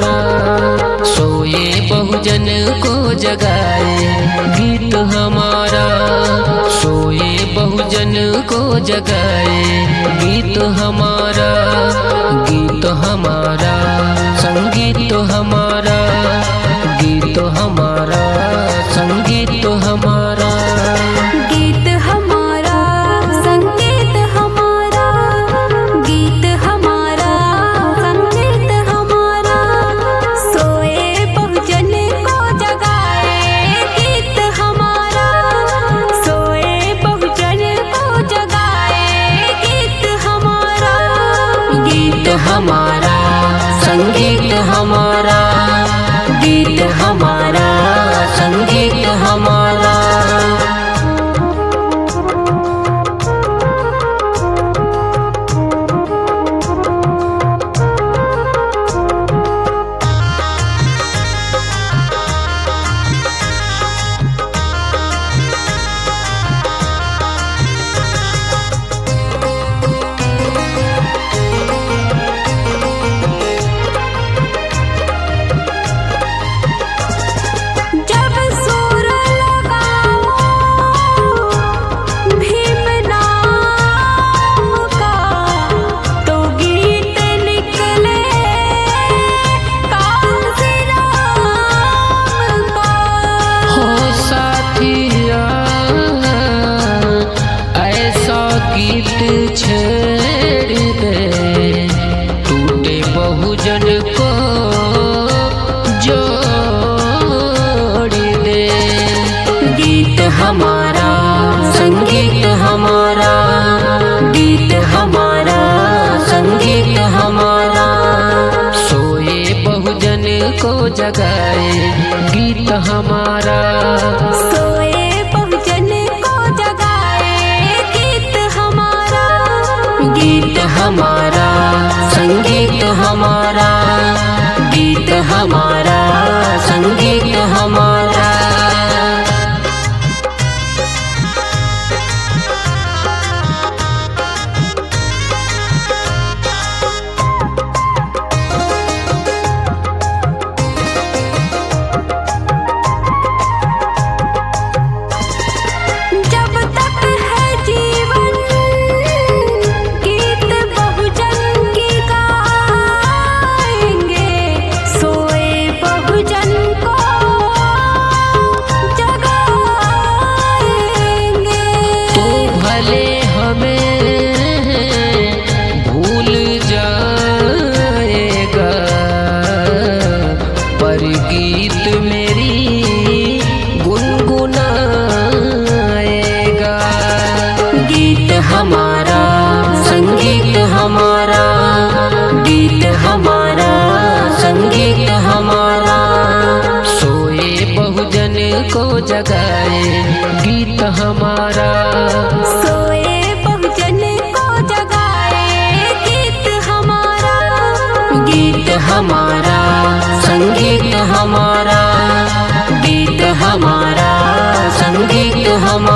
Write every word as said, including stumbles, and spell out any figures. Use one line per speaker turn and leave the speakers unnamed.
हमारा, सोए बहुजन को जगाए गीत हमारा, सोए बहुजन को जगाए गीत हमारा, गीत हमारा संगीत हमारा, गीत हमारा संगीत हमारा,
गीत हमारा संगीत हमारा, गीत हमारा संगीत हमारा, सोए बहुजन को जगाए गीत हमारा, सोए बहुजन को जगाए गीत हमारा,
गीत हमारा संगीत हमारा, गीत हमारा संगीत हमारा।
जब सुर लगाओ भीम नाम का, तो गीत निकले काशी राम का।
हो साथिया ऐसा गीत छेड़ दे, टूटे बहुजन को जोड़ दे, गीत हमारा संगीत हमारा, गीत हमारा संगीत हमारा, सोए बहुजन को जगाए गीत हमारा,
सोए बहुजन को जगाए गीत हमारा,
गीत हमारा संगीत हमारा, गीत हमारा संगीत हमारा।
जब तक है जीवन गीत बहुजन की गाएंगे, सोए बहुजन को जगाएंगे।
तो भले हमें भूल जाएगा, पर गीत मेरी गुनगुनाएगा, गीत हमारा संगीत हमारा, गीत हमारा संगीत हमारा, सोए बहुजन को जगाए गीत हमारा,
सोए बहुजन को जगाए गीत हमारा,
गीत हमारा संगीत हमारा, गीत हमारा संगीत हमारा।